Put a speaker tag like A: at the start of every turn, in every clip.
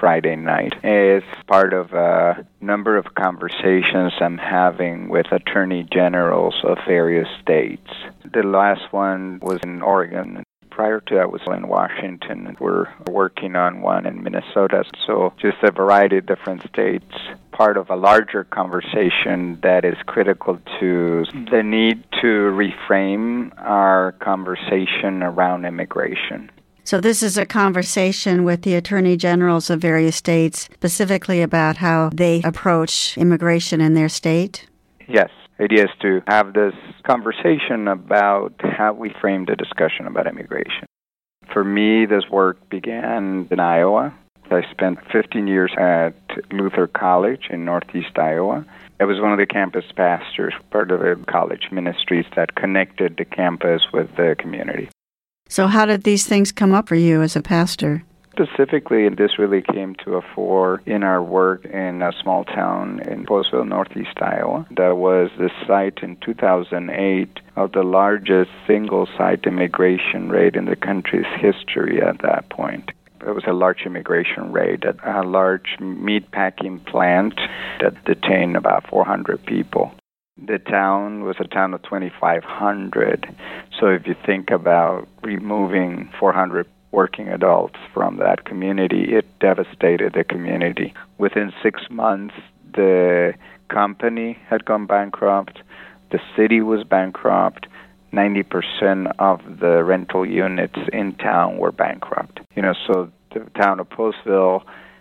A: Friday night. It's part of a number of conversations I'm having with attorney generals of various states. The last one was in Oregon. Prior to that, I was in Washington. We're working on one in Minnesota. So just a variety of different states, part of a larger conversation that is critical to the need to reframe our conversation around immigration.
B: So this is a conversation with the attorney generals of various states, specifically about how they approach immigration in their state?
A: Yes. The idea is to have this conversation about how we frame the discussion about immigration. For me, this work began in Iowa. I spent 15 years at Luther College in Northeast Iowa. I was one of the campus pastors, part of the college ministries that connected the campus with the community.
B: So how did these things come up for you as a pastor?
A: Specifically, this really came to a fore in our work in a small town in Postville, Northeast Iowa. That was the site in 2008 of the largest single-site immigration rate in the country's history at that point. It was a large immigration raid at a large meatpacking plant that detained about 400 people. The town was a town of 2,500. So if you think about removing 400 working adults from that community, it devastated the community. Within 6 months, the company had gone bankrupt, the city was bankrupt, 90% of the rental units in town were bankrupt. So the town of Postville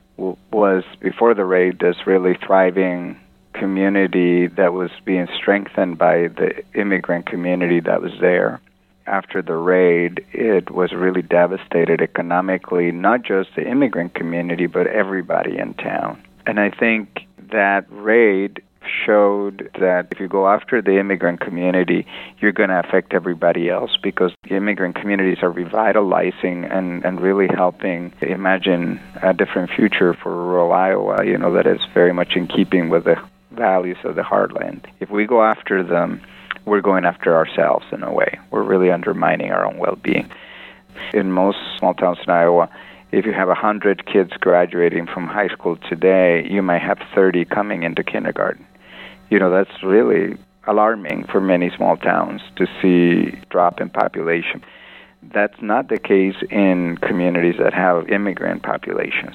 A: was, before the raid, this really thriving community that was being strengthened by the immigrant community that was there. After the raid, it was really devastated economically, not just the immigrant community, but everybody in town. And I think that raid showed that if you go after the immigrant community, you're going to affect everybody else, because the immigrant communities are revitalizing and really helping imagine a different future for rural Iowa, that is very much in keeping with the values of the heartland. If we go after them, we're going after ourselves in a way. We're really undermining our own well-being. In most small towns in Iowa, if you have 100 kids graduating from high school today, you might have 30 coming into kindergarten. That's really alarming for many small towns to see drop in population. That's not the case in communities that have immigrant populations.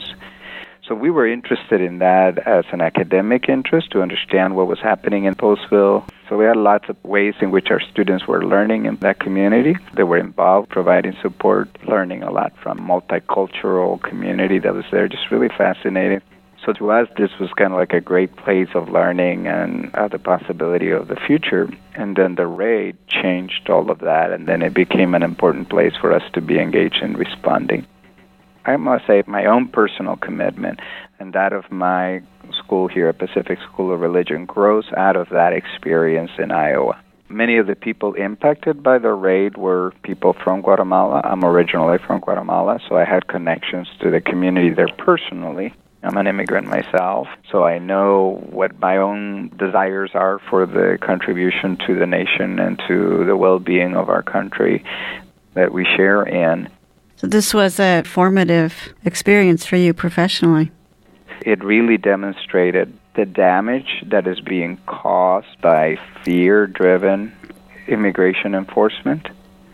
A: So we were interested in that as an academic interest to understand what was happening in Postville. So we had lots of ways in which our students were learning in that community. They were involved, providing support, learning a lot from multicultural community that was there, just really fascinating. So to us, this was kind of like a great place of learning and the possibility of the future. And then the raid changed all of that, and then it became an important place for us to be engaged in responding. I must say my own personal commitment and that of my school here at Pacific School of Religion grows out of that experience in Iowa. Many of the people impacted by the raid were people from Guatemala. I'm originally from Guatemala, so I had connections to the community there personally. I'm an immigrant myself, so I know what my own desires are for the contribution to the nation and to the well-being of our country that we share in.
B: So this was a formative experience for you professionally.
A: It really demonstrated the damage that is being caused by fear-driven immigration enforcement,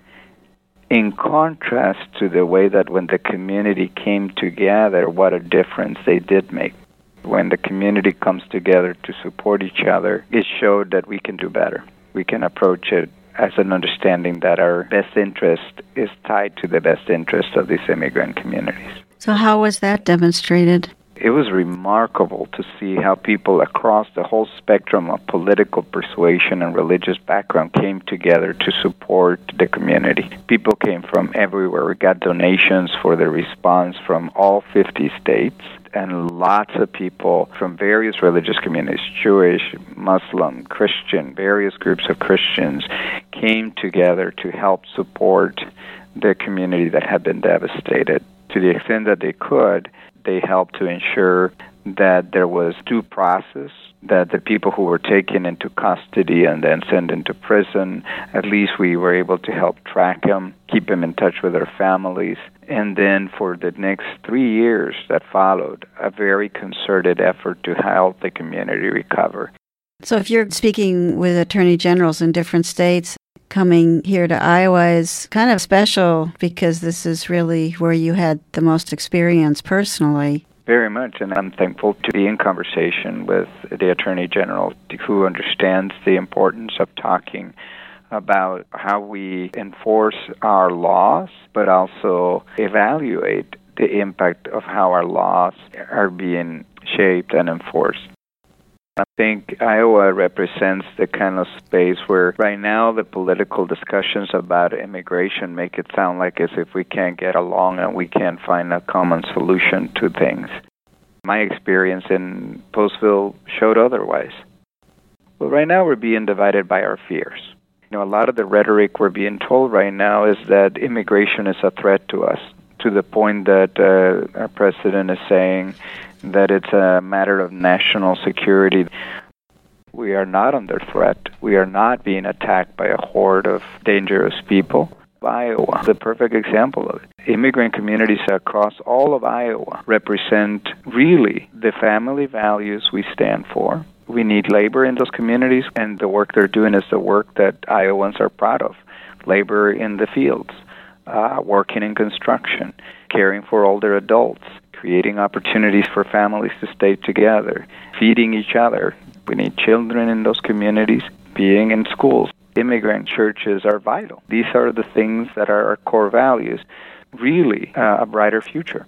A: in contrast to the way that when the community came together, what a difference they did make. When the community comes together to support each other, it showed that we can do better. We can approach it as an understanding that our best interest is tied to the best interest of these immigrant communities.
B: So how was that demonstrated?
A: It was remarkable to see how people across the whole spectrum of political persuasion and religious background came together to support the community. People came from everywhere. We got donations for the response from all 50 states, and lots of people from various religious communities, Jewish, Muslim, Christian, various groups of Christians, came together to help support the community that had been devastated. To the extent that they could, they helped to ensure that there was due process, that the people who were taken into custody and then sent into prison, at least we were able to help track them, keep them in touch with their families. And then for the next 3 years that followed, a very concerted effort to help the community recover.
B: So if you're speaking with attorney generals in different states, coming here to Iowa is kind of special because this is really where you had the most experience personally.
A: Very much, and I'm thankful to be in conversation with the Attorney General who understands the importance of talking about how we enforce our laws, but also evaluate the impact of how our laws are being shaped and enforced. I think Iowa represents the kind of space where right now the political discussions about immigration make it sound like as if we can't get along and we can't find a common solution to things. My experience in Postville showed otherwise. Well, right now we're being divided by our fears. A lot of the rhetoric we're being told right now is that immigration is a threat to us, to the point that our president is saying that it's a matter of national security. We are not under threat. We are not being attacked by a horde of dangerous people. Iowa, the perfect example of it. Immigrant communities across all of Iowa represent really the family values we stand for. We need labor in those communities, and the work they're doing is the work that Iowans are proud of. Labor in the fields, working in construction, caring for older adults, creating opportunities for families to stay together, feeding each other. We need children in those communities, being in schools. Immigrant churches are vital. These are the things that are our core values. Really, a brighter future.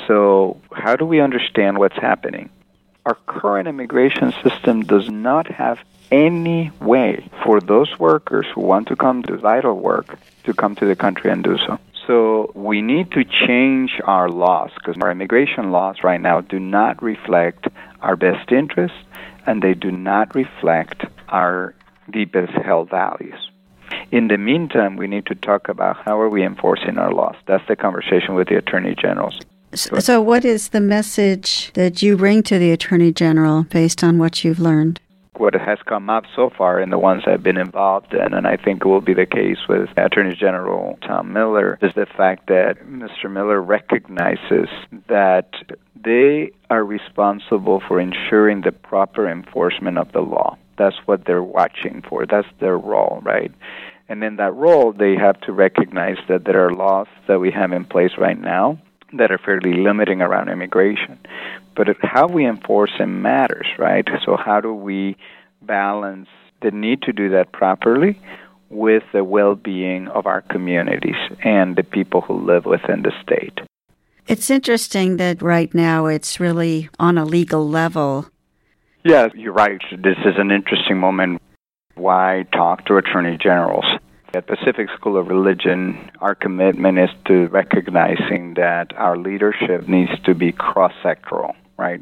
A: So how do we understand what's happening? Our current immigration system does not have any way for those workers who want to come to vital work to come to the country and do so. So we need to change our laws because our immigration laws right now do not reflect our best interests and they do not reflect our deepest held values. In the meantime, we need to talk about how are we enforcing our laws. That's the conversation with the Attorney Generals.
B: So what is the message that you bring to the Attorney General based on what you've learned?
A: What has come up so far in the ones I've been involved in, and I think it will be the case with Attorney General Tom Miller, is the fact that Mr. Miller recognizes that they are responsible for ensuring the proper enforcement of the law. That's what they're watching for. That's their role, right? And in that role, they have to recognize that there are laws that we have in place right now that are fairly limiting around immigration. But how we enforce them matters, right? So how do we balance the need to do that properly with the well-being of our communities and the people who live within the state?
B: It's interesting that right now it's really on a legal level.
A: Yeah, you're right. This is an interesting moment. Why talk to attorney generals? At Pacific School of Religion, our commitment is to recognizing that our leadership needs to be cross-sectoral, right?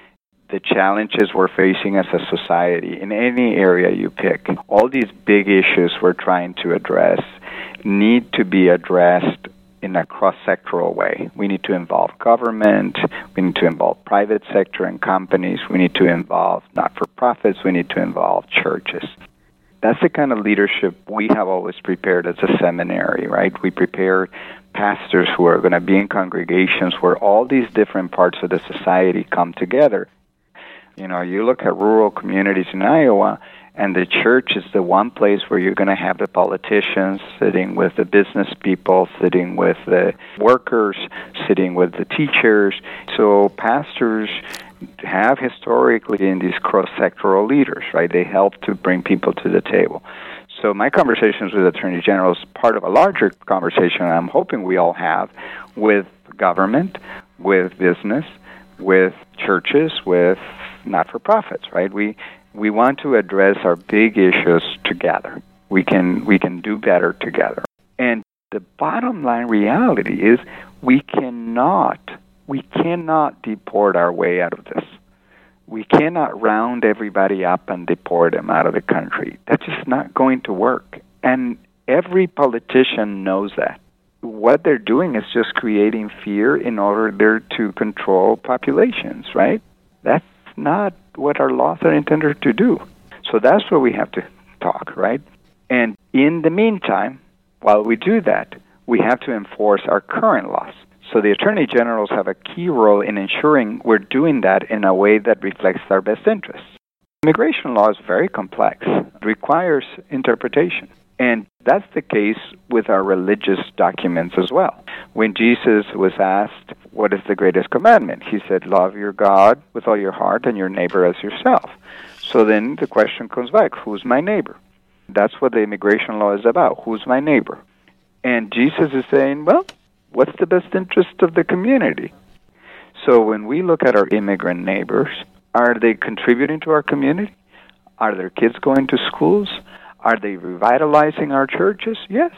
A: The challenges we're facing as a society, in any area you pick, all these big issues we're trying to address need to be addressed in a cross-sectoral way. We need to involve government, we need to involve private sector and companies, we need to involve not-for-profits, we need to involve churches. That's the kind of leadership we have always prepared as a seminary, right? We prepare pastors who are going to be in congregations where all these different parts of the society come together. You look at rural communities in Iowa, and the church is the one place where you're going to have the politicians sitting with the business people, sitting with the workers, sitting with the teachers. So pastors have historically been these cross-sectoral leaders, right? They help to bring people to the table. So my conversations with Attorney General is part of a larger conversation I'm hoping we all have with government, with business, with churches, with not-for-profits, right? We want to address our big issues together. We can do better together. And the bottom line reality is we cannot deport our way out of this. We cannot round everybody up and deport them out of the country. That's just not going to work. And every politician knows that. What they're doing is just creating fear in order to control populations, right? That's not what our laws are intended to do. So that's where we have to talk, right? And in the meantime, while we do that, we have to enforce our current laws. So the attorney generals have a key role in ensuring we're doing that in a way that reflects our best interests. Immigration law is very complex. It requires interpretation. And that's the case with our religious documents as well. When Jesus was asked, what is the greatest commandment? He said, love your God with all your heart and your neighbor as yourself. So then the question comes back, who's my neighbor? That's what the immigration law is about. Who's my neighbor? And Jesus is saying, well, what's the best interest of the community? So when we look at our immigrant neighbors, are they contributing to our community? Are their kids going to schools? Are they revitalizing our churches? Yes.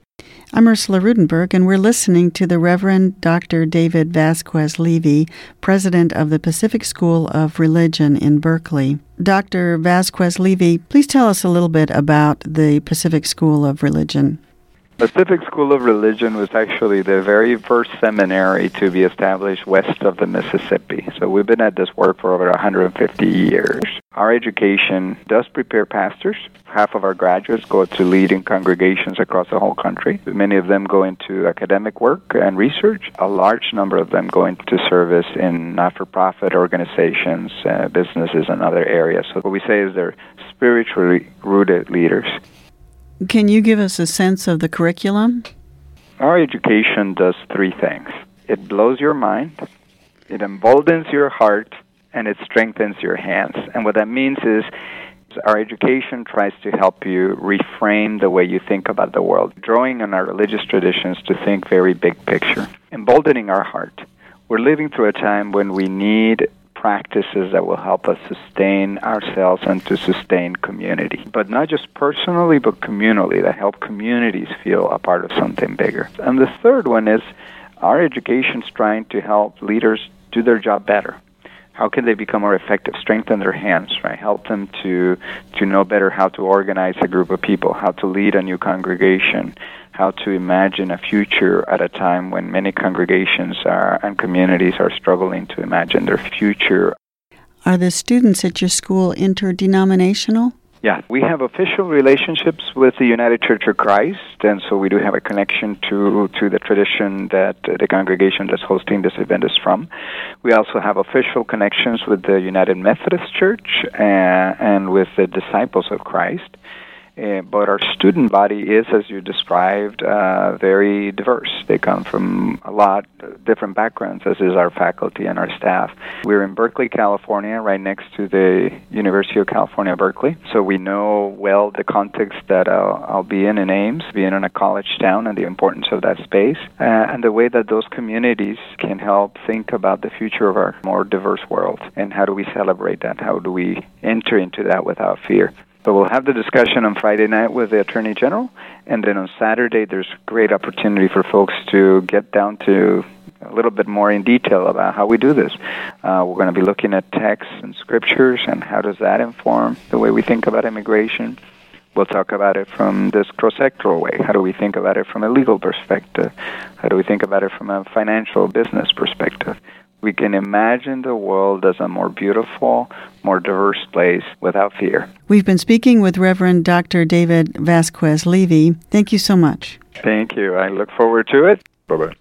B: I'm Ursula Rudenberg, and we're listening to the Reverend Dr. David Vasquez Levy, president of the Pacific School of Religion in Berkeley. Dr. Vasquez Levy, please tell us a little bit about the Pacific School of Religion.
A: Pacific School of Religion was actually the very first seminary to be established west of the Mississippi. So we've been at this work for over 150 years. Our education does prepare pastors. Half of our graduates go to lead in congregations across the whole country. Many of them go into academic work and research. A large number of them go into service in not-for-profit organizations, businesses, and other areas. So what we say is they're spiritually rooted leaders.
B: Can you give us a sense of the curriculum?
A: Our education does three things. It blows your mind, it emboldens your heart, and it strengthens your hands. And what that means is our education tries to help you reframe the way you think about the world, drawing on our religious traditions to think very big picture, emboldening our heart. We're living through a time when we need practices that will help us sustain ourselves and to sustain community. But not just personally, but communally, that help communities feel a part of something bigger. And the third one is our education's trying to help leaders do their job better. How can they become more effective? Strengthen their hands, right? Help them to know better how to organize a group of people, how to lead a new congregation, how to imagine a future at a time when many congregations and communities are struggling to imagine their future.
B: Are the students at your school interdenominational?
A: Yeah, we have official relationships with the United Church of Christ, and so we do have a connection to the tradition that the congregation that's hosting this event is from. We also have official connections with the United Methodist Church and with the Disciples of Christ. But our student body is, as you described, very diverse. They come from a lot of different backgrounds, as is our faculty and our staff. We're in Berkeley, California, right next to the University of California, Berkeley. So we know well the context that I'll be in Ames, being in a college town, and the importance of that space, and the way that those communities can help think about the future of our more diverse world. And how do we celebrate that? How do we enter into that without fear? So we'll have the discussion on Friday night with the Attorney General, and then on Saturday there's great opportunity for folks to get down to a little bit more in detail about how we do this. We're going to be looking at texts and scriptures and how does that inform the way we think about immigration. We'll talk about it from this cross-sectoral way. How do we think about it from a legal perspective? How do we think about it from a financial business perspective? We can imagine the world as a more beautiful, more diverse place without fear.
B: We've been speaking with Reverend Dr. David Vasquez Levy. Thank you so much.
A: Thank you. I look forward to it. Bye-bye.